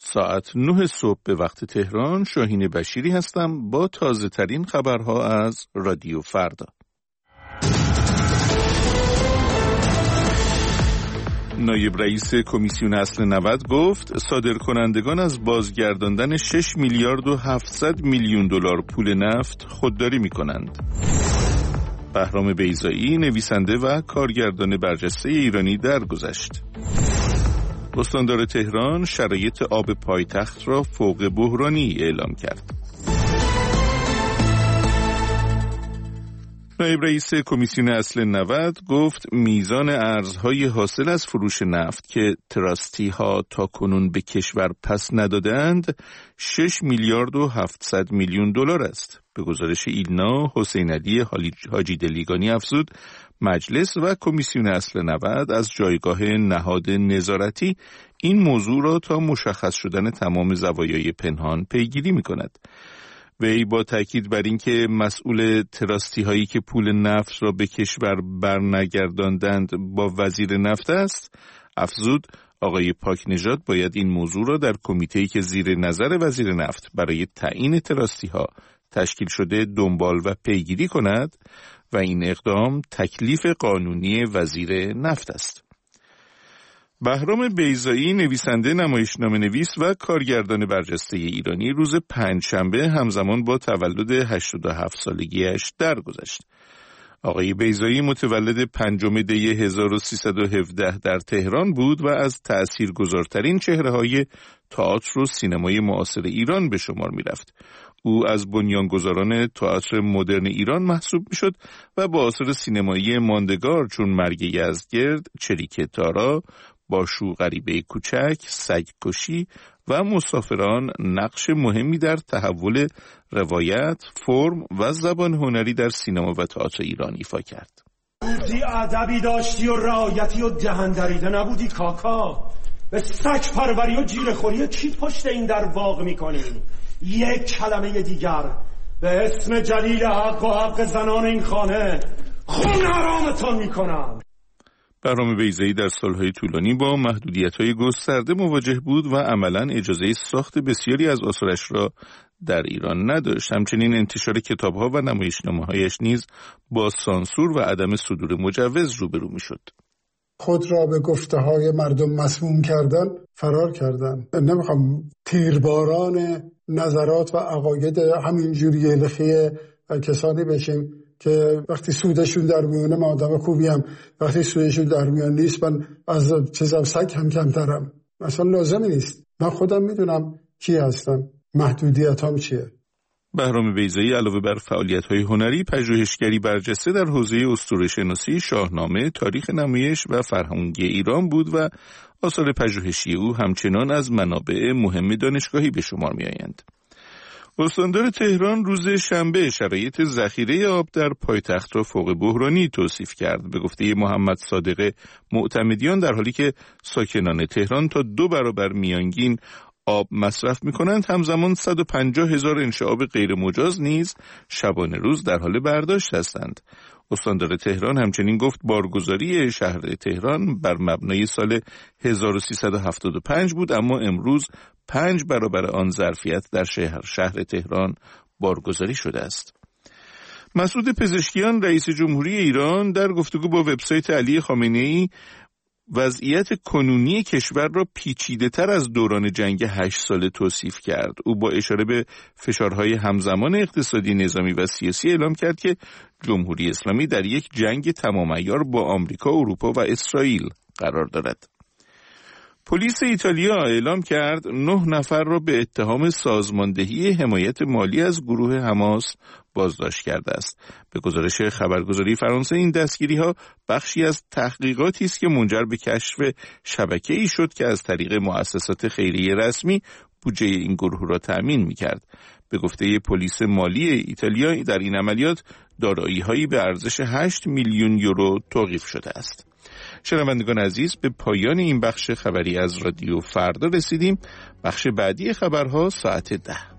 ساعت 9 صبح به وقت تهران. شاهین بشیری هستم با تازه ترین خبرها از رادیو فردا. نایب رئیس کمیسیون اصل 90 گفت صادرکنندگان از بازگرداندن 6 میلیارد و 700 میلیون دلار پول نفت خودداری می کنند. بهرام بیضایی نویسنده و کارگردان برجسته ایرانی درگذشت. استاندار تهران شرایط آب پایتخت را فوق بحرانی اعلام کرد. نایب رئیس کمیسیون اصل 90 گفت میزان ارزهای حاصل از فروش نفت که تراستی ها تا کنون به کشور پس ندادند 6 میلیارد و 700 میلیون دلار است. به گزارش ایلنا، حسین علی حاجی دلیگانی افزود مجلس و کمیسیون اصل 90 از جایگاه نهاد نظارتی این موضوع را تا مشخص شدن تمام زوایای پنهان پیگیری می کند. وی با تاکید بر اینکه مسئول تراستی هایی که پول نفت را به کشور برنگرداندند با وزیر نفت است، افزود آقای پاکنژاد باید این موضوع را در کمیته‌ای که زیر نظر وزیر نفت برای تعیین تراستی ها تشکیل شده دنبال و پیگیری کند و این اقدام تکلیف قانونی وزیر نفت است. بهرام بیضایی نویسنده، نمایشنامه نویس و کارگردان برجسته ایرانی روز پنجشنبه همزمان با تولد 87 سالگیش درگذشت. آقای بیضایی متولد 5 دی 1317 در تهران بود و از تأثیرگذارترین چهره‌های تئاتر و سینمای معاصر ایران به شمار می‌رفت. او از بنیانگذاران تئاتر مدرن ایران محسوب می‌شد و با آثار سینمایی ماندگار چون مرگ یزدگرد، چریک تارا، باشو غریبه کوچک، سگ‌کشی و مسافران نقش مهمی در تحول روایت، فرم و زبان هنری در سینما و تئاتر ایران ایفا کرد. بودی ادبی داشتی و رعایتی و دهن دریده نبودی کاکا. به سگ پروری و جیره‌خوری کی پشت این در واق می‌کنی؟ یک کلمه دیگر به اسم جلیل حق و حق زنان این خانه خون حرامتان می‌کنم. بهرام بیضایی در سالهای طولانی با محدودیت‌های گسترده مواجه بود و عملاً اجازه ساخت بسیاری از آثارش را در ایران نداشت. همچنین انتشار کتاب‌ها و نمایشنامه‌هایش نیز با سانسور و عدم صدور مجوز روبرو می‌شد. خود را به گفته‌های مردم مسموم کردن، فرار کردن. نمی‌خوام تیرباران نظرات و عقاید همینجوری لخی کسانی بشیم که وقتی سودشون در میونه من آدم خوبیم، وقتی سودشون در میان نیست من از چیزم سگ هم کمترم. اصلا لازم نیست. من خودم میدونم کی هستم، محدودیتام چیه. بهرام بیضایی علاوه بر فعالیت‌های هنری، پژوهشگری برجسته در حوزه اسطوره‌شناسی، شاهنامه، تاریخ نمایش و فرهنگی ایران بود و آثار پژوهشی او همچنان از منابع مهم دانشگاهی به شمار می‌آیند. استاندار تهران روز شنبه شرایط ذخیره آب در پایتخت را فوق بحرانی توصیف کرد. به گفته محمد صادق معتمدیان، در حالی که ساکنان تهران تا 2 برابر میانگین آب مصرف می‌کنند، همزمان 150,000 انشعاب غیر مجاز نیز شبانه روز در حال برداشت هستند. استاندار تهران همچنین گفت بارگذاری شهر تهران بر مبنای سال 1375 بود، اما امروز 5 برابر آن ظرفیت در شهر تهران بارگذاری شده است. مسعود پزشکیان رئیس جمهوری ایران در گفتگو با وبسایت علی خامنه‌ای وضعیت کنونی کشور را پیچیده‌تر از دوران جنگ 8 ساله توصیف کرد. او با اشاره به فشارهای همزمان اقتصادی، نظامی و سیاسی اعلام کرد که جمهوری اسلامی در یک جنگ تمام عیار با آمریکا، اروپا و اسرائیل قرار دارد. پلیس ایتالیا اعلام کرد 9 نفر را به اتهام سازماندهی حمایت مالی از گروه حماس بازداشت کرده است. به گزارش خبرگزاری فرانسه این دستگیری‌ها بخشی از تحقیقاتی است که منجر به کشف شبکه‌ای شد که از طریق مؤسسات خیریه رسمی بودجه این گروه را تأمین می‌کرد. به گفته پلیس مالی ایتالیا در این عملیات دارایی‌هایی به ارزش 8 میلیون یورو توقیف شده است. شنوندگان عزیز، به پایان این بخش خبری از رادیو فردا رسیدیم. بخش بعدی خبرها ساعت 10.